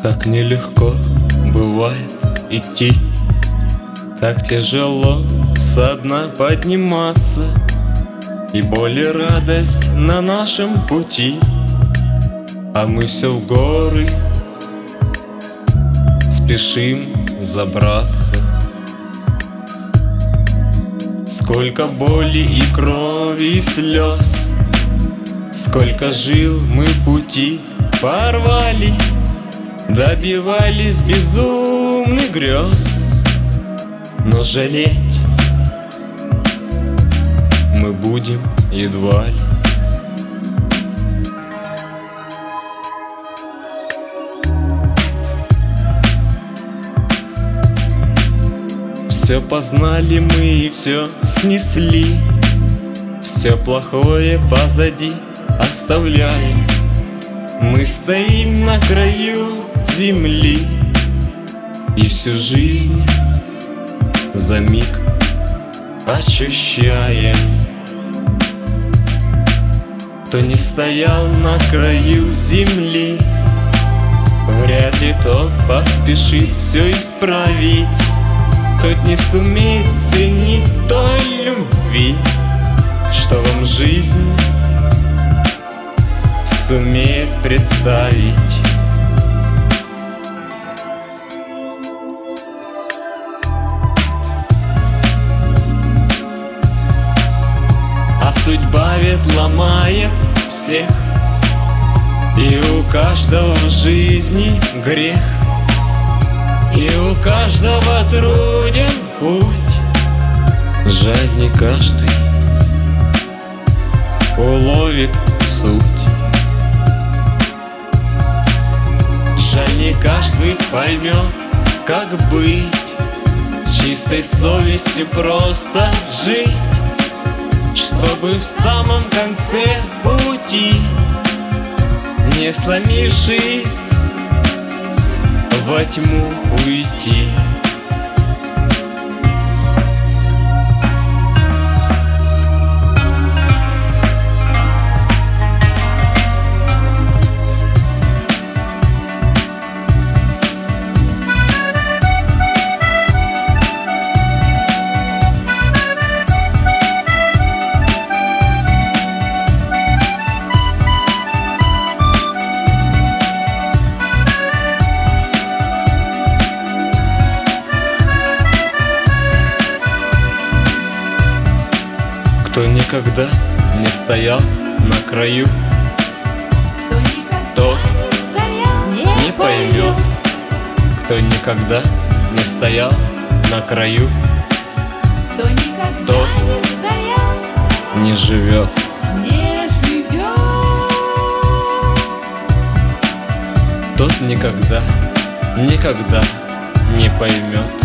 Как нелегко бывает идти, как тяжело со дна подниматься, и боль и радость на нашем пути, а мы все в горы спешим забраться. Сколько боли и крови и слез, сколько жил мы пути порвали, добивались безумных грез, но жалеть мы будем едва ли. Все познали мы и все снесли, все плохое позади оставляем. Мы стоим на краю земли и всю жизнь за миг ощущаем. Кто не стоял на краю земли, вряд ли тот поспешит все исправить. Тот не сумеет ценить той любви, что вам жизнь сумеет представить. А судьба ведь ломает всех, и у каждого в жизни грех, и у каждого труден путь. Жаль, не каждый уловит суть. Жаль, не каждый поймет, как быть, с чистой совестью просто жить, чтобы в самом конце пути, не сломившись, во тьму уйти. Кто никогда не стоял на краю, тот не поймет. Кто никогда не стоял на краю, тот не живет. Тот никогда, никогда не поймет.